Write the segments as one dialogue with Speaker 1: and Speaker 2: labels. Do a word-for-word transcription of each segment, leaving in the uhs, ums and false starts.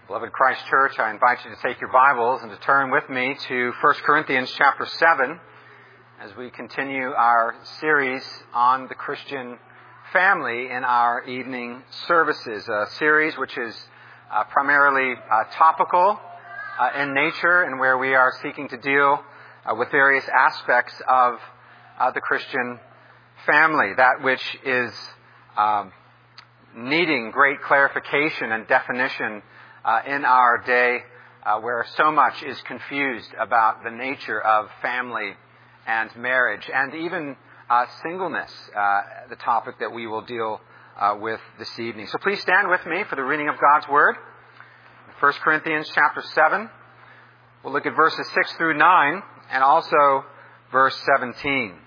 Speaker 1: Beloved Christ Church, I invite you to take your Bibles and to turn with me to First Corinthians chapter seven as we continue our series on the Christian family in our evening services. A series which is uh, primarily uh, topical uh, in nature and where we are seeking to deal uh, with various aspects of uh, the Christian family, that which is um, needing great clarification and definition Uh, in our day uh, where so much is confused about the nature of family and marriage and even uh, singleness, uh, the topic that we will deal uh, with this evening. So please stand with me for the reading of God's Word. First Corinthians chapter seven. We'll look at verses six through nine and also verse seventeen.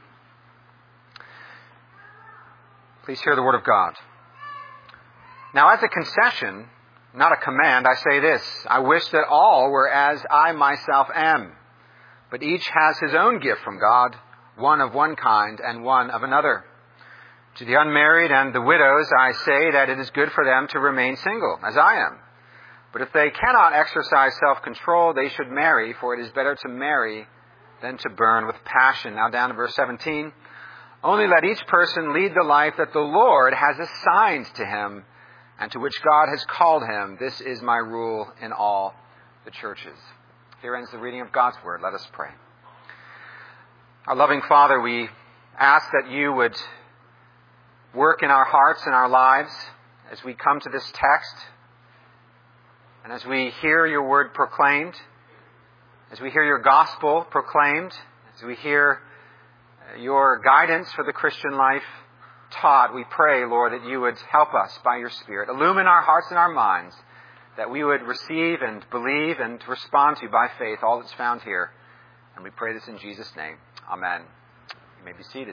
Speaker 1: Please hear the Word of God. Now, as a concession, not a command, I say this: I wish that all were as I myself am, but each has his own gift from God, one of one kind and one of another. To the unmarried and the widows I say that it is good for them to remain single, as I am. But if they cannot exercise self-control, they should marry, for it is better to marry than to burn with passion. Now down to verse seventeen. Only let each person lead the life that the Lord has assigned to him, and to which God has called him. This is my rule in all the churches. Here ends the reading of God's Word. Let us pray. Our loving Father, we ask that you would work in our hearts and our lives as we come to this text, and as we hear your word proclaimed, as we hear your gospel proclaimed, as we hear your guidance for the Christian life taught. We pray, Lord, that you would help us by your Spirit. Illumine our hearts and our minds, that we would receive and believe and respond to by faith all that's found here. And we pray this in Jesus' name. Amen. You may be seated.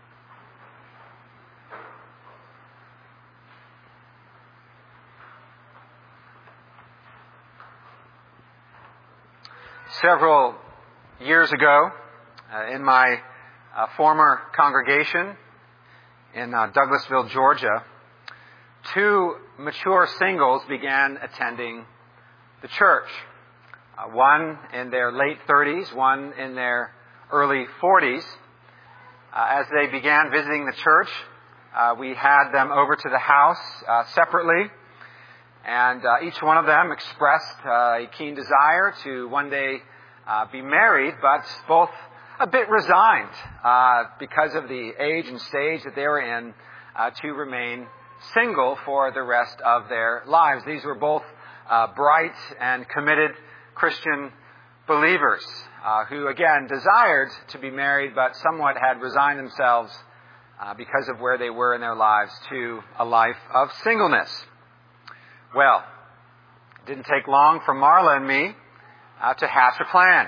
Speaker 1: Several years ago, uh, in my uh, former congregation, in uh, Douglasville, Georgia, two mature singles began attending the church. Uh, one in their late thirties, one in their early forties. Uh, as they began visiting the church, uh, we had them over to the house uh, separately, and uh, each one of them expressed uh, a keen desire to one day uh, be married, but both a bit resigned uh, because of the age and stage that they were in uh, to remain single for the rest of their lives. These were both uh, bright and committed Christian believers uh, who, again, desired to be married but somewhat had resigned themselves uh, because of where they were in their lives to a life of singleness. Well, it didn't take long for Marla and me uh, to hatch a plan.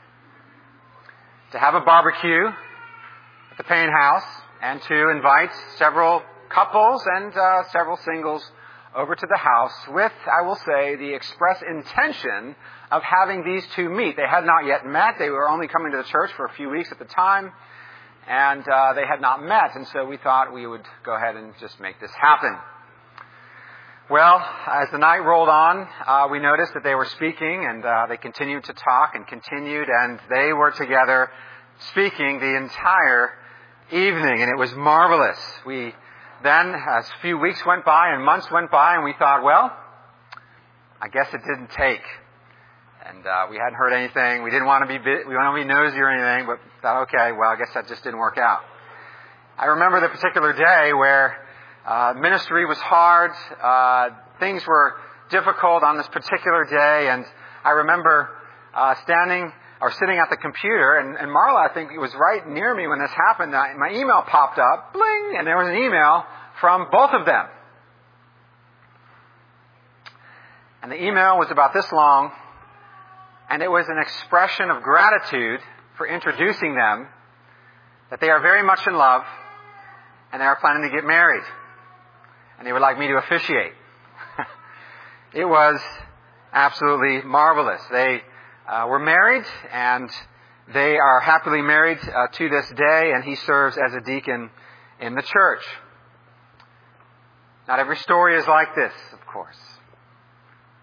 Speaker 1: To have a barbecue at the Payne house and to invite several couples and uh, several singles over to the house with, I will say, the express intention of having these two meet. They had not yet met. They were only coming to the church for a few weeks at the time, and uh, they had not met, and so we thought we would go ahead and just make this happen. Well, as the night rolled on, uh, we noticed that they were speaking, and uh, they continued to talk and continued, and they were together speaking the entire evening, and it was marvelous. We then, as a few weeks went by and months went by, and we thought, well, I guess it didn't take. And uh, we hadn't heard anything. We didn't want to be we didn't want to be nosy or anything, but thought, okay, well, I guess that just didn't work out. I remember the particular day where Uh, ministry was hard. Uh, things were difficult on this particular day. And I remember uh, standing or sitting at the computer. And, and Marla, I think, was right near me when this happened. I, my email popped up, bling, and there was an email from both of them. And the email was about this long. And it was an expression of gratitude for introducing them, that they are very much in love and they are planning to get married. And they would like me to officiate. It was absolutely marvelous. They uh, were married, and they are happily married uh, to this day, and he serves as a deacon in the church. Not every story is like this, of course.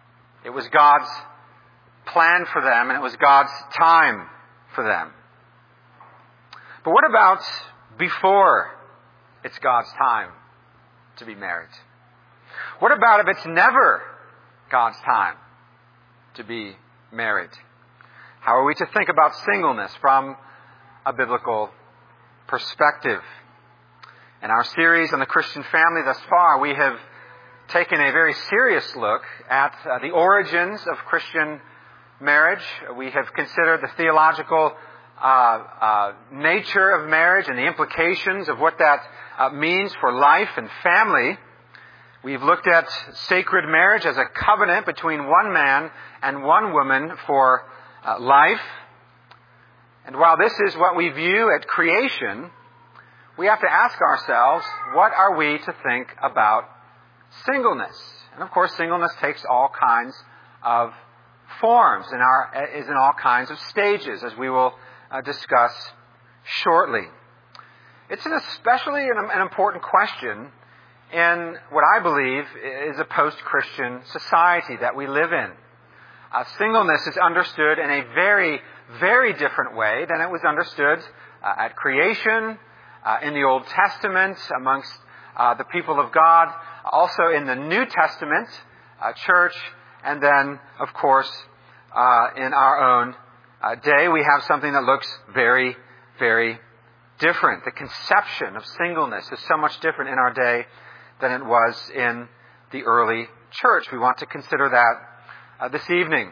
Speaker 1: It was God's plan for them, and it was God's time for them. But what about before it's God's time to be married? What about if it's never God's time to be married? How are we to think about singleness from a biblical perspective? In our series on the Christian family thus far, we have taken a very serious look at uh, the origins of Christian marriage. We have considered the theological uh, uh, nature of marriage and the implications of what that uh, means for life and family. We've looked at sacred marriage as a covenant between one man and one woman for uh, life. And while this is what we view at creation, we have to ask ourselves, what are we to think about singleness? And of course, singleness takes all kinds of forms and our, is in all kinds of stages, as we will uh, discuss shortly. It's an especially an, an important question in what I believe is a post-Christian society that we live in. Uh, singleness is understood in a very, very different way than it was understood uh, at creation, uh, in the Old Testament, amongst uh, the people of God, also in the New Testament, uh, church, and then, of course, uh, in our own uh, day, we have something that looks very, very different. The conception of singleness is so much different in our day than it was in the early church. We want to consider that uh, this evening.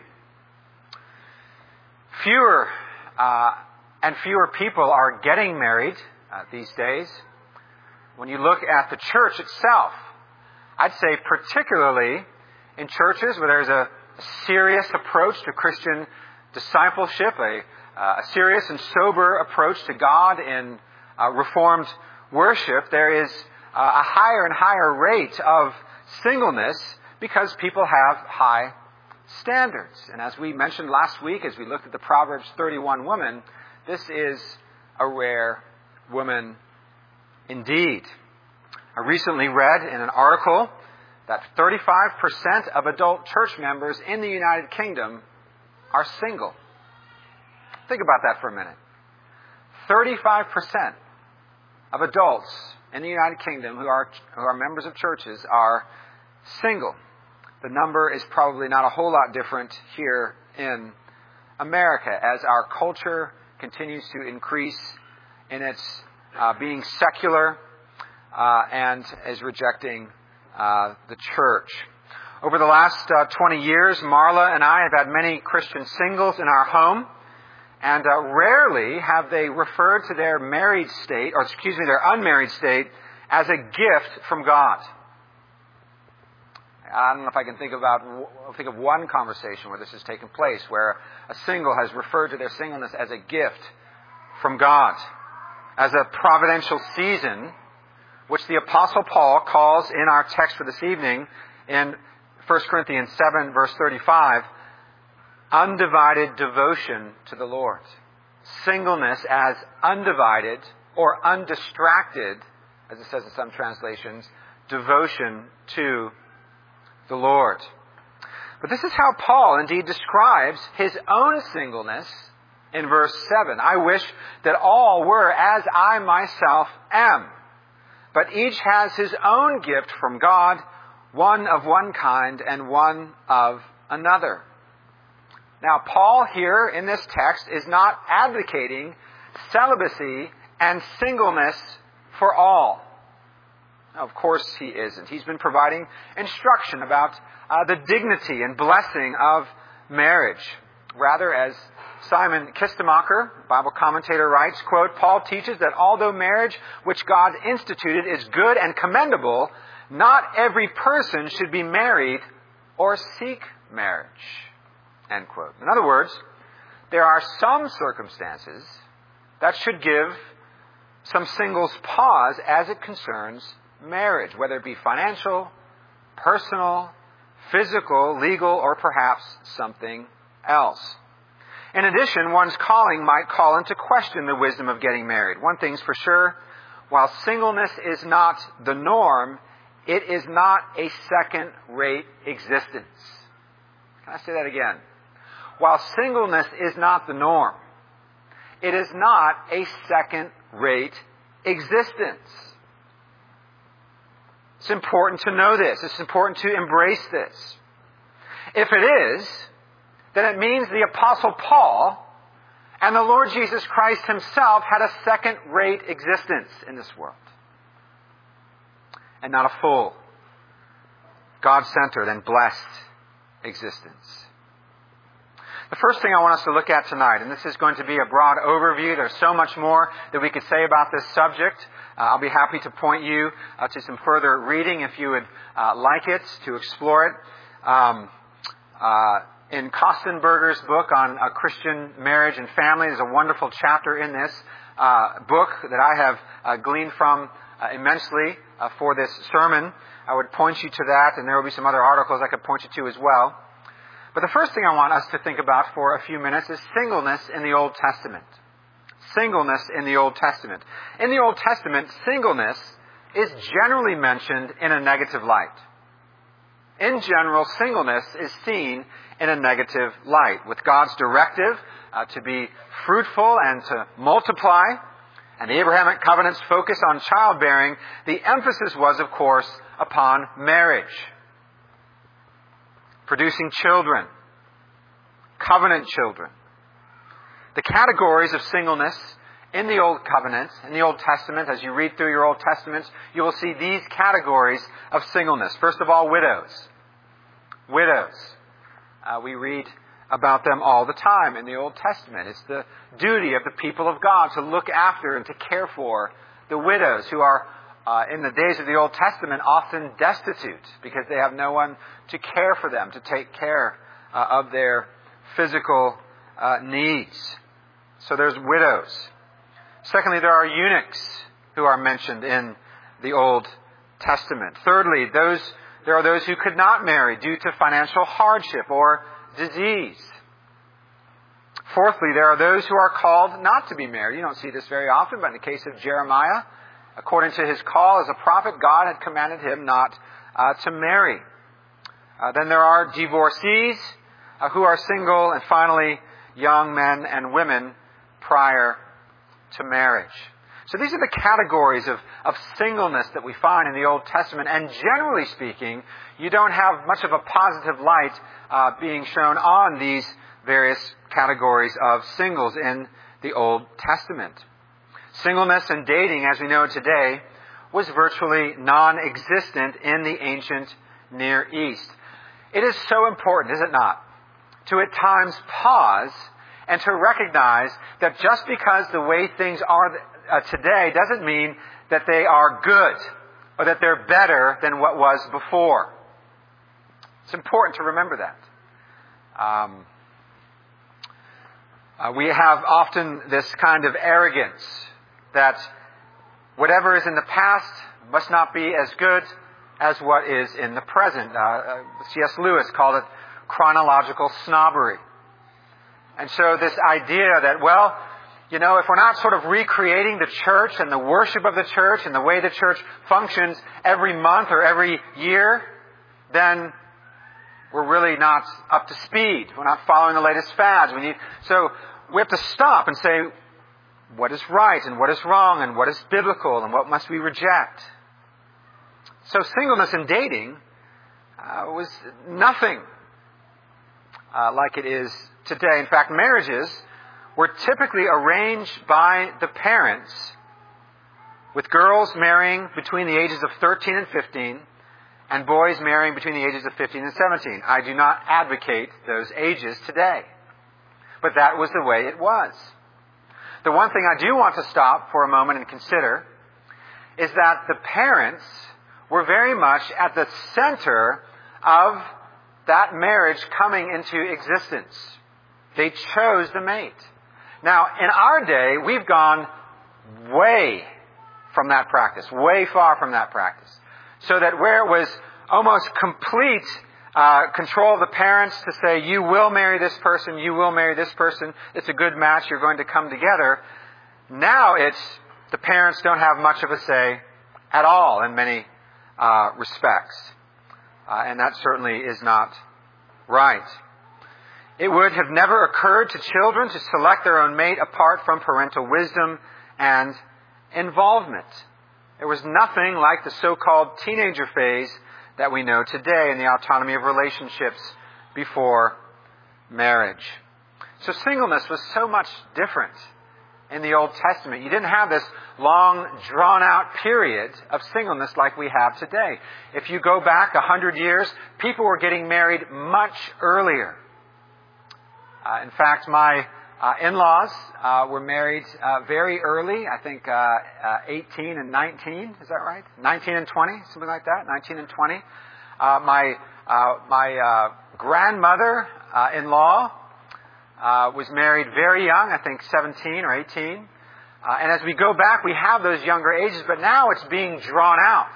Speaker 1: Fewer uh, and fewer people are getting married uh, these days. When you look at the church itself, I'd say particularly in churches where there's a serious approach to Christian discipleship, a, uh, a serious and sober approach to God in uh, Reformed worship, there is uh, a higher and higher rate of singleness because people have high standards. And as we mentioned last week, as we looked at the Proverbs thirty-one woman, this is a rare woman indeed. I recently read in an article that thirty-five percent of adult church members in the United Kingdom are single. Think about that for a minute. thirty-five percent of adults in the United Kingdom who are who are members of churches are single. The number is probably not a whole lot different here in America as our culture continues to increase in its uh, being secular uh, and is rejecting uh, the church. Over the last uh, twenty years, Marla and I have had many Christian singles in our home, and uh, rarely have they referred to their married state, or excuse me, their unmarried state, as a gift from God. I don't know if I can think about think of one conversation where this has taken place, where a single has referred to their singleness as a gift from God, as a providential season, which the Apostle Paul calls in our text for this evening in First Corinthians seven, verse thirty-five, undivided devotion to the Lord. Singleness as undivided or undistracted, as it says in some translations, devotion to the Lord. But this is how Paul indeed describes his own singleness in verse seven. I wish that all were as I myself am, but each has his own gift from God, one of one kind and one of another. Now, Paul here in this text is not advocating celibacy and singleness for all. Now, of course he isn't. He's been providing instruction about uh, the dignity and blessing of marriage. Rather, as Simon Kistemacher, Bible commentator, writes, quote, Paul teaches that although marriage which God instituted is good and commendable, not every person should be married or seek marriage. End quote. In other words, there are some circumstances that should give some singles pause as it concerns marriage, whether it be financial, personal, physical, legal, or perhaps something else. In addition, one's calling might call into question the wisdom of getting married. One thing's for sure, while singleness is not the norm, it is not a second-rate existence. I say that again. While singleness is not the norm, it is not a second-rate existence. It's important to know this. It's important to embrace this. If it is, then it means the Apostle Paul and the Lord Jesus Christ himself had a second-rate existence in this world. And not a full, God-centered and blessed existence. The first thing I want us to look at tonight, and this is going to be a broad overview. There's so much more that we could say about this subject. Uh, I'll be happy to point you uh, to some further reading if you would uh, like it, to explore it. Um, uh, in Kostenberger's book on uh, Christian marriage and family, there's a wonderful chapter in this uh, book that I have uh, gleaned from uh, immensely uh, for this sermon. I would point you to that, and there will be some other articles I could point you to as well. But the first thing I want us to think about for a few minutes is singleness in the Old Testament. Singleness in the Old Testament. In the Old Testament, singleness is generally mentioned in a negative light. In general, singleness is seen in a negative light, with God's directive uh, to be fruitful and to multiply, and the Abrahamic covenant's focus on childbearing. The emphasis was, of course, upon marriage. Producing children, covenant children. The categories of singleness in the Old Covenant, in the Old Testament, as you read through your Old Testaments, you will see these categories of singleness. First of all, widows. Widows. Uh, we read about them all the time in the Old Testament. It's the duty of the people of God to look after and to care for the widows who are Uh, in the days of the Old Testament, often destitute because they have no one to care for them, to take care uh, of their physical uh, needs. So there's widows. Secondly, there are eunuchs who are mentioned in the Old Testament. Thirdly, those there are those who could not marry due to financial hardship or disease. Fourthly, there are those who are called not to be married. You don't see this very often, but in the case of Jeremiah, according to his call as a prophet, God had commanded him not uh, to marry. Uh, then there are divorcees uh, who are single, and finally, young men and women prior to marriage. So these are the categories of, of singleness that we find in the Old Testament. And generally speaking, you don't have much of a positive light uh, being shown on these various categories of singles in the Old Testament. Singleness and dating, as we know today, was virtually non-existent in the ancient Near East. It is so important, is it not, to at times pause and to recognize that just because the way things are uh, today doesn't mean that they are good or that they're better than what was before. It's important to remember that. Um, uh, we have often this kind of arrogance that whatever is in the past must not be as good as what is in the present. Uh, uh, C S Lewis called it chronological snobbery. And so this idea that, well, you know, if we're not sort of recreating the church and the worship of the church and the way the church functions every month or every year, then we're really not up to speed. We're not following the latest fads. We need, so we have to stop and say, what is right and what is wrong and what is biblical and what must we reject? So singleness and dating uh, was nothing uh, like it is today. In fact, marriages were typically arranged by the parents, with girls marrying between the ages of thirteen and fifteen and boys marrying between the ages of fifteen and seventeen. I do not advocate those ages today, but that was the way it was. The one thing I do want to stop for a moment and consider is that the parents were very much at the center of that marriage coming into existence. They chose the mate. Now, in our day, we've gone way from that practice, way far from that practice. So that where it was almost complete uh, control of the parents to say, you will marry this person, you will marry this person, it's a good match, you're going to come together. Now it's, the parents don't have much of a say at all in many uh, respects. Uh, and that certainly is not right. It would have never occurred to children to select their own mate apart from parental wisdom and involvement. There was nothing like the so-called teenager phase that we know today in the autonomy of relationships before marriage. So singleness was so much different in the Old Testament. You didn't have this long, drawn-out period of singleness like we have today. If you go back a hundred years, people were getting married much earlier. Uh, in fact, my uh, in-laws uh, were married uh, very early. I think uh, uh, eighteen and nineteen. Is that right? nineteen and twenty, something like that. nineteen and twenty. Uh, my uh, my uh, grandmother uh, in-law uh, was married very young. I think seventeen or eighteen. Uh, and as we go back, we have those younger ages, but now it's being drawn out,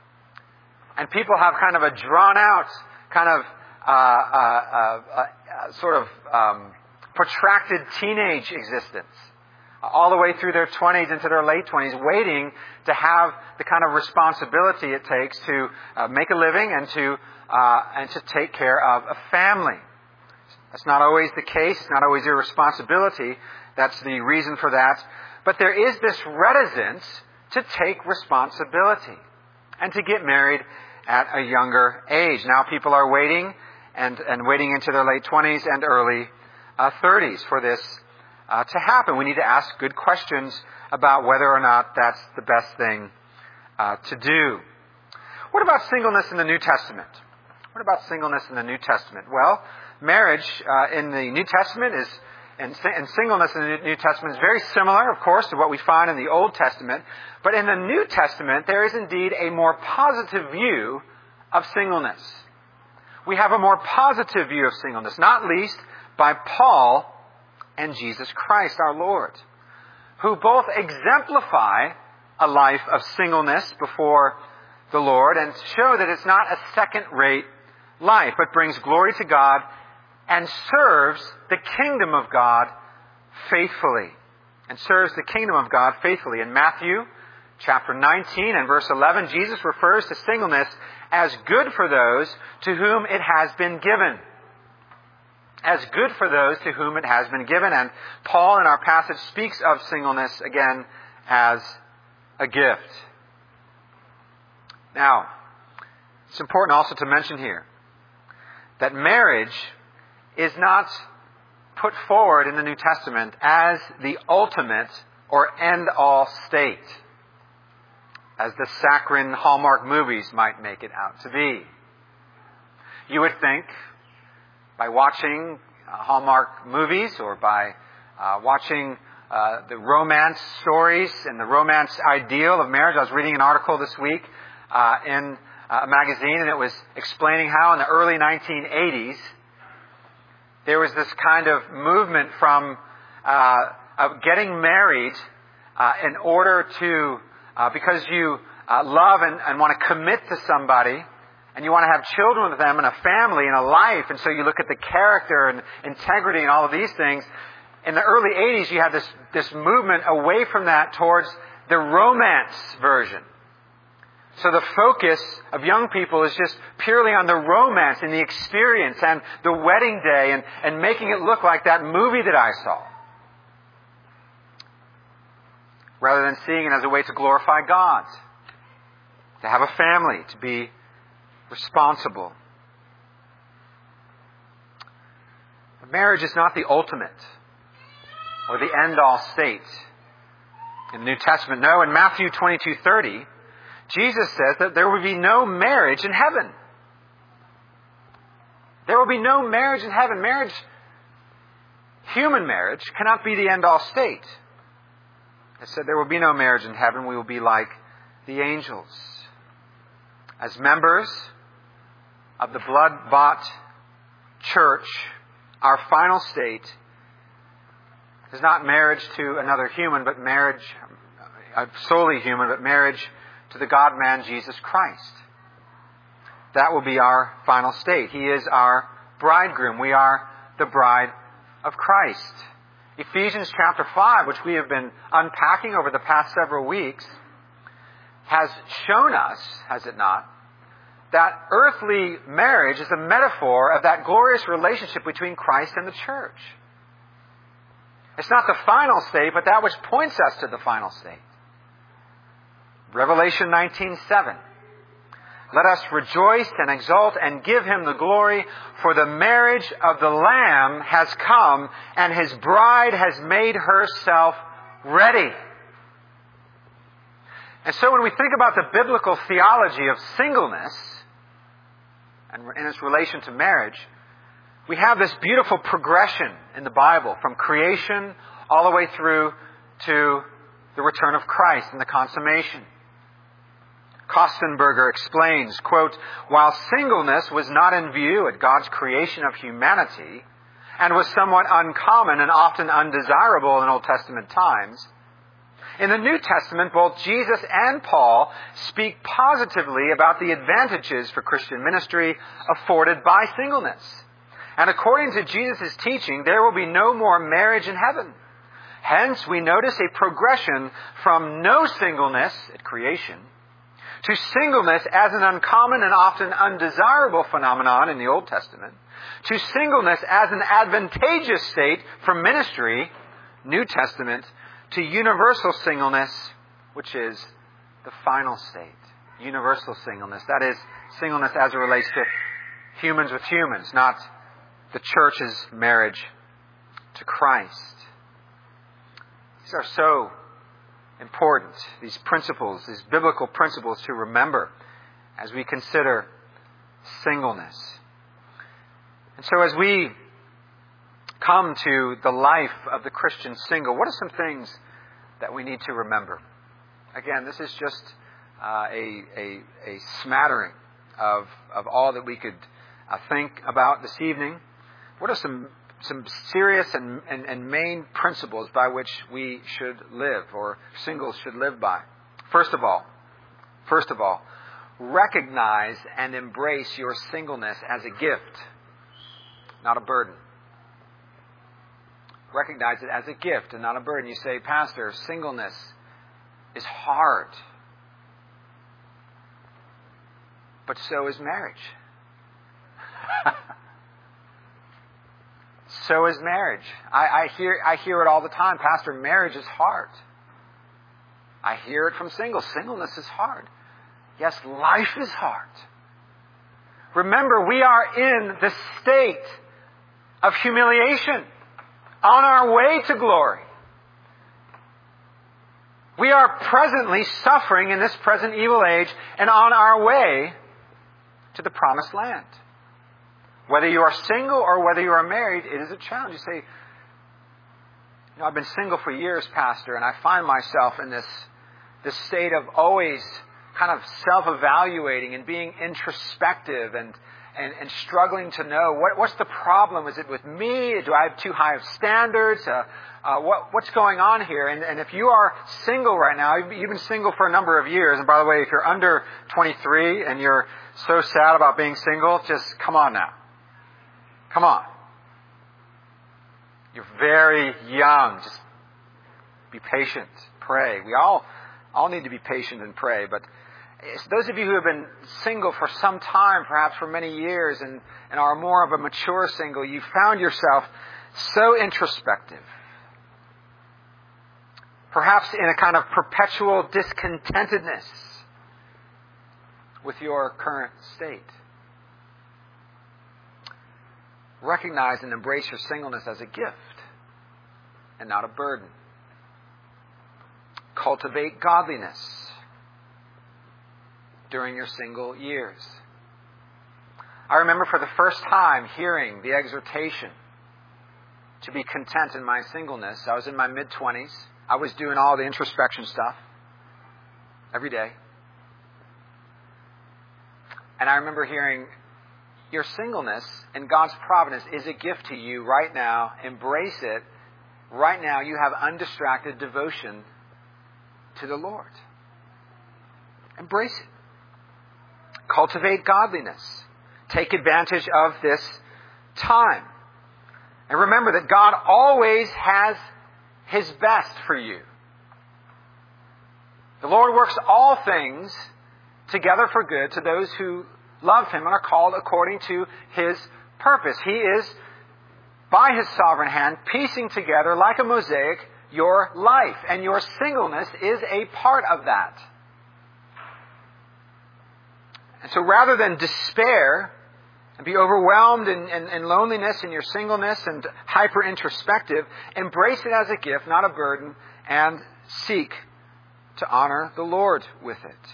Speaker 1: and people have kind of a drawn-out kind of uh, uh, uh, uh, sort of um, protracted teenage existence, uh, all the way through their twenties into their late twenties, waiting to have the kind of responsibility it takes to uh, make a living and to uh, and to take care of a family. That's not always the case. It's not always your responsibility. That's the reason for that. But there is this reticence to take responsibility and to get married at a younger age. Now people are waiting and, and waiting into their late twenties and early uh, thirties for this uh, to happen. We need to ask good questions about whether or not that's the best thing uh, to do. What about singleness in the New Testament? What about singleness in the New Testament? Well, marriage uh, in the New Testament is And, and singleness in the New Testament is very similar, of course, to what we find in the Old Testament. But in the New Testament, there is indeed a more positive view of singleness. We have a more positive view of singleness, not least by Paul and Jesus Christ, our Lord, who both exemplify a life of singleness before the Lord and show that it's not a second-rate life, but brings glory to God and serves the kingdom of God faithfully. And serves the kingdom of God faithfully. In Matthew chapter nineteen and verse eleven, Jesus refers to singleness as good for those to whom it has been given. As good for those to whom it has been given. And Paul in our passage speaks of singleness again as a gift. Now, it's important also to mention here that marriage is not put forward in the New Testament as the ultimate or end-all state, as the saccharine Hallmark movies might make it out to be. You would think, by watching uh, Hallmark movies or by uh, watching uh, the romance stories and the romance ideal of marriage. I was reading an article this week uh, in a magazine, and it was explaining how in the early nineteen eighties, there was this kind of movement from uh, of getting married uh, in order to, uh, because you uh, love and, and want to commit to somebody, and you want to have children with them and a family and a life, and so you look at the character and integrity and all of these things. In the early eighties, you had this, this movement away from that towards the romance version. So the focus of young people is just purely on the romance and the experience and the wedding day and, and making it look like that movie that I saw. Rather than seeing it as a way to glorify God, to have a family, to be responsible. But marriage is not the ultimate or the end-all state in the New Testament. No, in Matthew twenty-two thirty, Jesus says that there will be no marriage in heaven. There will be no marriage in heaven. Marriage, human marriage, cannot be the end-all state. It said there will be no marriage in heaven. We will be like the angels. As members of the blood-bought church, our final state is not marriage to another human, but marriage, uh, solely human, but marriage to the God-man, Jesus Christ. That will be our final state. He is our bridegroom. We are the bride of Christ. Ephesians chapter five, which we have been unpacking over the past several weeks, has shown us, has it not, that earthly marriage is a metaphor of that glorious relationship between Christ and the church. It's not the final state, but that which points us to the final state. Revelation nineteen seven. Let us rejoice and exult and give Him the glory, for the marriage of the Lamb has come, and His bride has made herself ready. And so when we think about the biblical theology of singleness, and in its relation to marriage, we have this beautiful progression in the Bible from creation all the way through to the return of Christ and the consummation. Kostenberger explains, quote, while singleness was not in view at God's creation of humanity and was somewhat uncommon and often undesirable in Old Testament times, in the New Testament, both Jesus and Paul speak positively about the advantages for Christian ministry afforded by singleness. And according to Jesus' teaching, there will be no more marriage in heaven. Hence, we notice a progression from no singleness at creation to singleness as an uncommon and often undesirable phenomenon in the Old Testament, to singleness as an advantageous state for ministry, New Testament, to universal singleness, which is the final state. Universal singleness. That is, singleness as it relates to humans with humans, not the church's marriage to Christ. These are so important, these principles, these biblical principles to remember as we consider singleness. And so as we come to the life of the Christian single, what are some things that we need to remember? Again, this is just uh, a, a, a smattering of, of all that we could uh, think about this evening. What are some some serious and, and, and main principles by which we should live, or singles should live by? First of all, first of all, recognize and embrace your singleness as a gift, not a burden. Recognize it as a gift and not a burden. You say, Pastor, singleness is hard. But so is marriage. So is marriage. I, I hear I hear it all the time. Pastor, marriage is hard. I hear it from singles. Singleness is hard. Yes, life is hard. Remember, we are in the state of humiliation on our way to glory. We are presently suffering in this present evil age and on our way to the promised land. Whether you are single or whether you are married, it is a challenge. You say, you know, I've been single for years, Pastor, and I find myself in this, this state of always kind of self-evaluating and being introspective and, and, and struggling to know what, what's the problem? Is it with me? Do I have too high of standards? Uh, uh, what, what's going on here? And, and if you are single right now, you've, you've been single for a number of years. And by the way, if you're under twenty-three and you're so sad about being single, just come on now. Come on. You're very young. Just be patient. Pray. We all all need to be patient and pray. But those of you who have been single for some time, perhaps for many years, and, and are more of a mature single, you found yourself so introspective. Perhaps in a kind of perpetual discontentedness with your current state. Recognize and embrace your singleness as a gift and not a burden. Cultivate godliness during your single years. I remember for the first time hearing the exhortation to be content in my singleness. I was in my mid-twenties. I was doing all the introspection stuff every day. And I remember hearing, your singleness and God's providence is a gift to you right now. Embrace it. Right now you have undistracted devotion to the Lord. Embrace it. Cultivate godliness. Take advantage of this time. And remember that God always has His best for you. The Lord works all things together for good to those who love Him and are called according to His purpose. He is, by His sovereign hand, piecing together like a mosaic your life. And your singleness is a part of that. And so rather than despair and be overwhelmed in, in, in loneliness in your singleness and hyper-introspective, embrace it as a gift, not a burden, and seek to honor the Lord with it.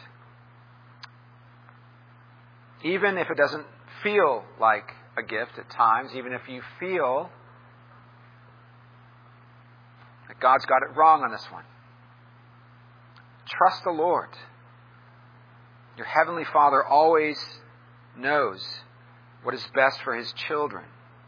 Speaker 1: Even if it doesn't feel like a gift at times, even if you feel that God's got it wrong on this one, trust the Lord. Your Heavenly Father always knows what is best for His children.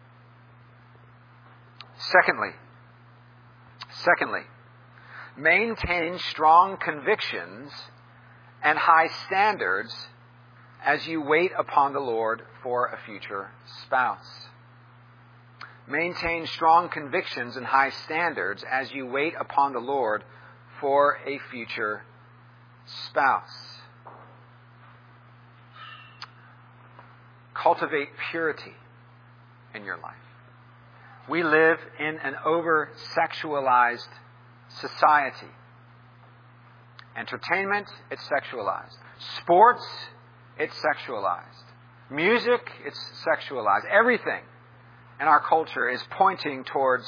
Speaker 1: Secondly, secondly, maintain strong convictions and high standards as you wait upon the Lord for a future spouse. Maintain strong convictions and high standards as you wait upon the Lord for a future spouse. Cultivate purity in your life. We live in an over-sexualized society. Entertainment, it's sexualized. Sports, it's sexualized. Music, it's sexualized. Everything in our culture is pointing towards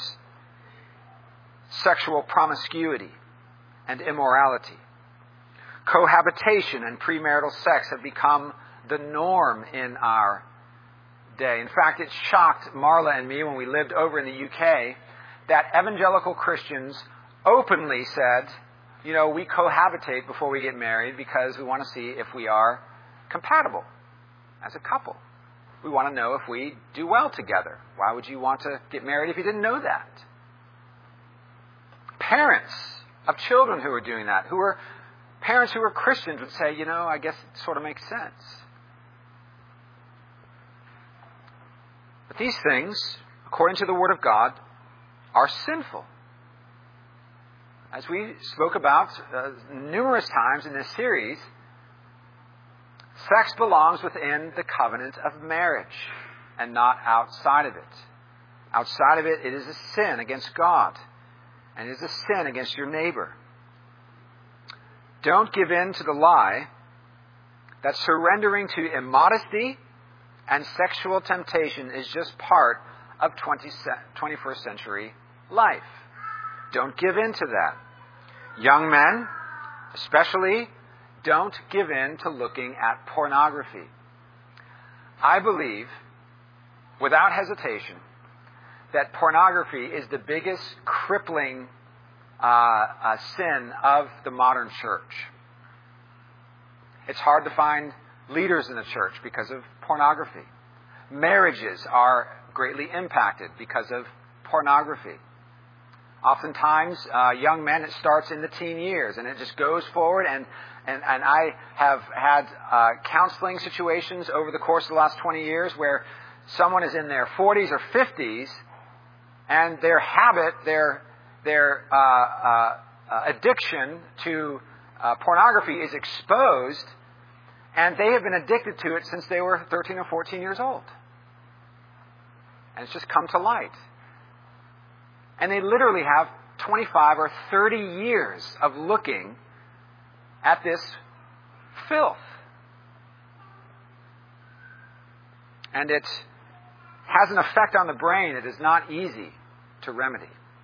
Speaker 1: sexual promiscuity and immorality. Cohabitation and premarital sex have become the norm in our day. In fact, it shocked Marla and me when we lived over in the U K that evangelical Christians openly said, you know, we cohabitate before we get married because we want to see if we are compatible as a couple. We want to know if we do well together. Why would you want to get married if you didn't know that? Parents of children who are doing that, who are parents who are Christians, would say, you know, I guess it sort of makes sense. But these things, according to the Word of God, are sinful. As we spoke about uh, numerous times in this series, sex belongs within the covenant of marriage and not outside of it. Outside of it, it is a sin against God, and it is a sin against your neighbor. Don't give in to the lie that surrendering to immodesty and sexual temptation is just part of twenty-first century life. Don't give in to that. Young men, especially, don't give in to looking at pornography. I believe, without hesitation, that pornography is the biggest crippling uh, uh, sin of the modern church. It's hard to find leaders in the church because of pornography. Marriages are greatly impacted because of pornography. Oftentimes, uh, young men, it starts in the teen years, and it just goes forward. And, and, and I have had uh, counseling situations over the course of the last twenty years where someone is in their forties or fifties, and their habit, their, their uh, uh, addiction to uh, pornography is exposed, and they have been addicted to it since they were thirteen or fourteen years old. And it's just come to light. And they literally have twenty-five or thirty years of looking at this filth. And it has an effect on the brain that is not easy to remedy.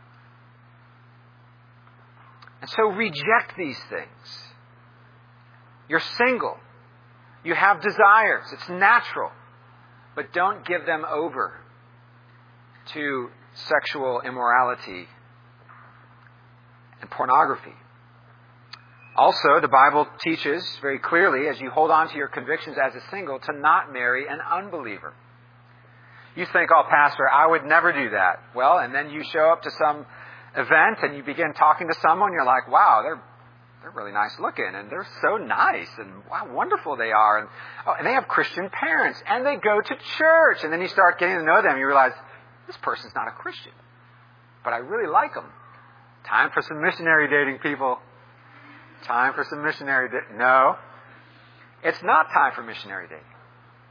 Speaker 1: And so reject these things. You're single. You have desires. It's natural. But don't give them over to sexual immorality and pornography. Also, the Bible teaches very clearly, as you hold on to your convictions as a single, to not marry an unbeliever. You think, oh, Pastor, I would never do that. Well, and then you show up to some event and you begin talking to someone, you're like, wow, they're they're really nice looking, and they're so nice, and wow, wonderful they are. And, oh, and they have Christian parents, and they go to church. And then you start getting to know them, and you realize, this person's not a Christian, but I really like them. Time for some missionary dating, people. Time for some missionary dating. No, it's not time for missionary dating.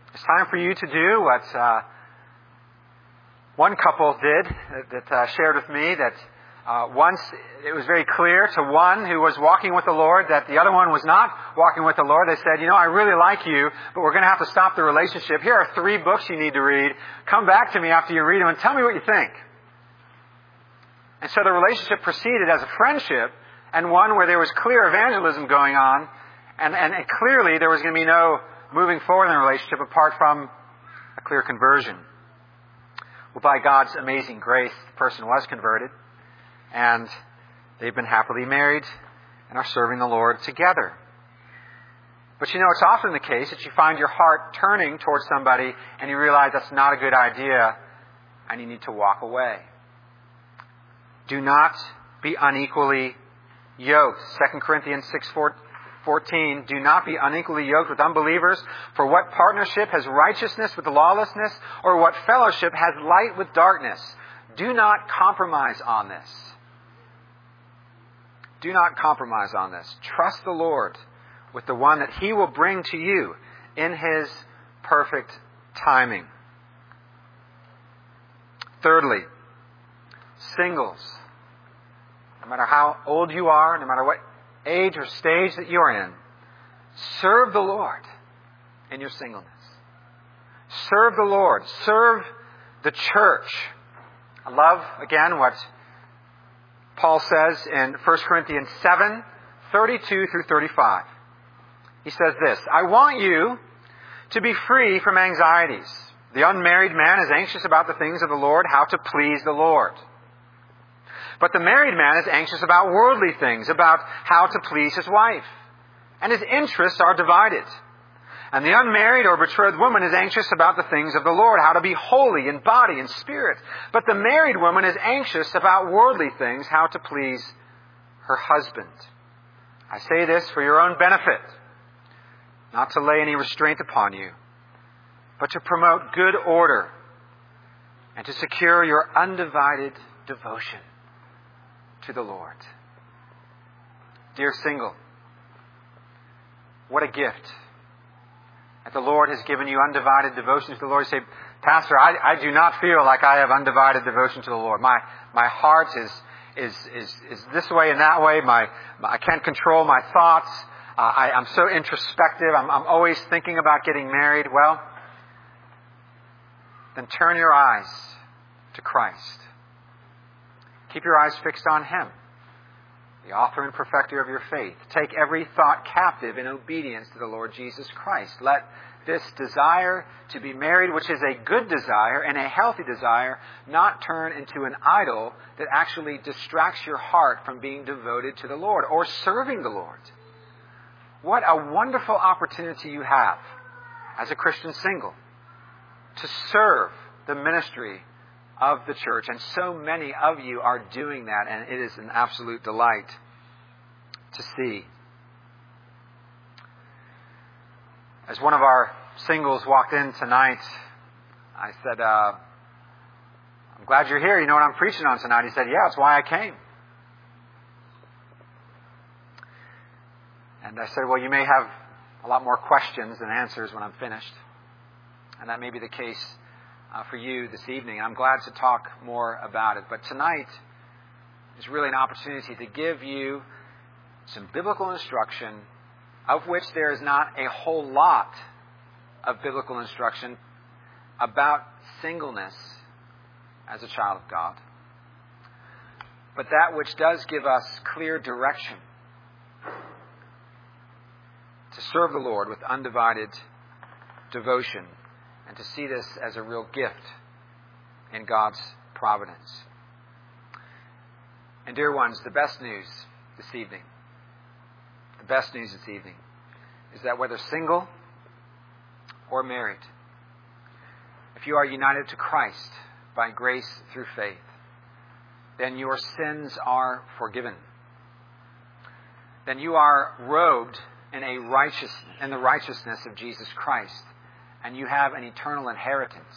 Speaker 1: It's time for you to do what uh, one couple did that uh, shared with me that uh, once it was very clear to one who was walking with the Lord that the other one was not walking with the Lord. They said, you know, I really like you, but we're going to have to stop the relationship. Here are three books you need to read. Come back to me after you read them and tell me what you think. And so the relationship proceeded as a friendship and one where there was clear evangelism going on, and, and, and clearly there was going to be no moving forward in the relationship apart from a clear conversion. Well, by God's amazing grace, the person was converted, and they've been happily married and are serving the Lord together. But you know, it's often the case that you find your heart turning towards somebody and you realize that's not a good idea and you need to walk away. Do not be unequally yoked. Second Corinthians six fourteen, do not be unequally yoked with unbelievers, for what partnership has righteousness with lawlessness, or what fellowship has light with darkness? Do not compromise on this. Do not compromise on this. Trust the Lord with the one that He will bring to you in His perfect timing. Thirdly, singles. No matter how old you are, no matter what age or stage that you're in, serve the Lord in your singleness. Serve the Lord. Serve the church. I love, again, what Paul says in First Corinthians seven, thirty-two through thirty-five. He says this, I want you to be free from anxieties. The unmarried man is anxious about the things of the Lord, how to please the Lord. But the married man is anxious about worldly things, about how to please his wife. And his interests are divided. And the unmarried or betrothed woman is anxious about the things of the Lord, how to be holy in body and spirit. But the married woman is anxious about worldly things, how to please her husband. I say this for your own benefit, not to lay any restraint upon you, but to promote good order and to secure your undivided devotion to the Lord. Dear single, what a gift that the Lord has given you undivided devotion to the Lord. You say, Pastor, I, I do not feel like I have undivided devotion to the Lord. My my heart is is is, is this way and that way. My, my I can't control my thoughts. Uh, I, I'm so introspective. I'm, I'm always thinking about getting married. Well, then turn your eyes to Christ. Keep your eyes fixed on Him, the author and perfecter of your faith. Take every thought captive in obedience to the Lord Jesus Christ. Let this desire to be married, which is a good desire and a healthy desire, not turn into an idol that actually distracts your heart from being devoted to the Lord or serving the Lord. What a wonderful opportunity you have as a Christian single to serve the ministry of the church. And so many of you are doing that, and it is an absolute delight to see. As one of our singles walked in tonight, I said, uh, I'm glad you're here. You know what I'm preaching on tonight? He said, yeah, that's why I came. And I said, well, you may have a lot more questions than answers when I'm finished. And that may be the case Uh, for you this evening. I'm glad to talk more about it. But tonight is really an opportunity to give you some biblical instruction, of which there is not a whole lot of biblical instruction about singleness as a child of God. But that which does give us clear direction to serve the Lord with undivided devotion, and to see this as a real gift in God's providence. And dear ones, the best news this evening, the best news this evening is that whether single or married, if you are united to Christ by grace through faith, then your sins are forgiven. Then you are robed in a righteous in the righteousness of Jesus Christ. And you have an eternal inheritance.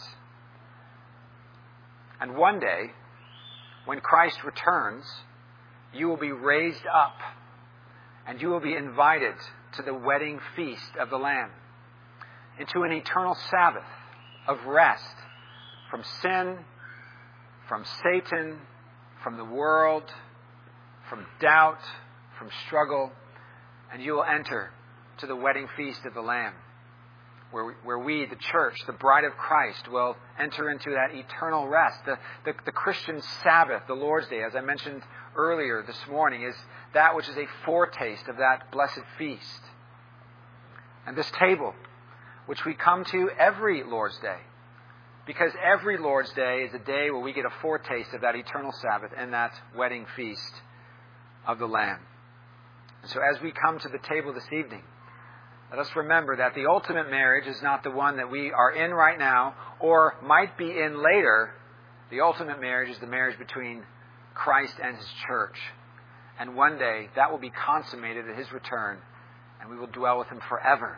Speaker 1: And one day, when Christ returns, you will be raised up and you will be invited to the wedding feast of the Lamb. into an eternal Sabbath of rest from sin, from Satan, from the world, from doubt, from struggle, and you will enter to the wedding feast of the Lamb, where we, where we, the church, the bride of Christ, will enter into that eternal rest. The, the, the Christian Sabbath, the Lord's Day, as I mentioned earlier this morning, is that which is a foretaste of that blessed feast. And this table, which we come to every Lord's Day, because every Lord's Day is a day where we get a foretaste of that eternal Sabbath and that wedding feast of the Lamb. And so as we come to the table this evening, let us remember that the ultimate marriage is not the one that we are in right now or might be in later. The ultimate marriage is the marriage between Christ and His church. And one day that will be consummated at His return, and we will dwell with Him forever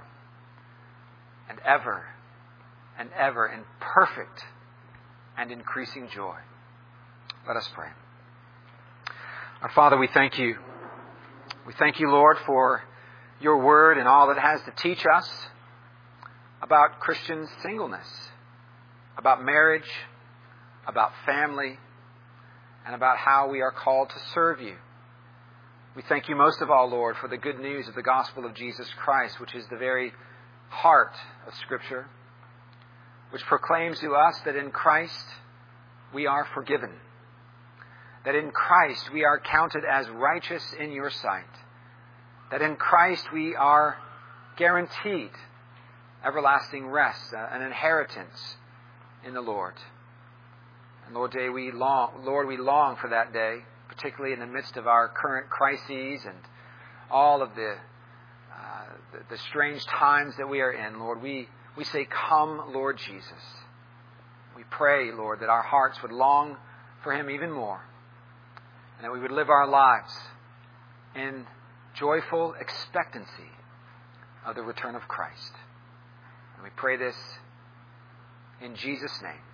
Speaker 1: and ever and ever in perfect and increasing joy. Let us pray. Our Father, we thank You. We thank You, Lord, for Your Word and all that it has to teach us about Christian singleness, about marriage, about family, and about how we are called to serve You. We thank You most of all, Lord, for the good news of the gospel of Jesus Christ, which is the very heart of Scripture, which proclaims to us that in Christ we are forgiven, that in Christ we are counted as righteous in Your sight, that in Christ we are guaranteed everlasting rest, uh, an inheritance in the Lord. And Lord, day we long, Lord, we long for that day, particularly in the midst of our current crises and all of the, uh, the the strange times that we are in. Lord, we, we say, come, Lord Jesus. We pray, Lord, that our hearts would long for Him even more, and that we would live our lives in joyful expectancy of the return of Christ. And we pray this in Jesus' name.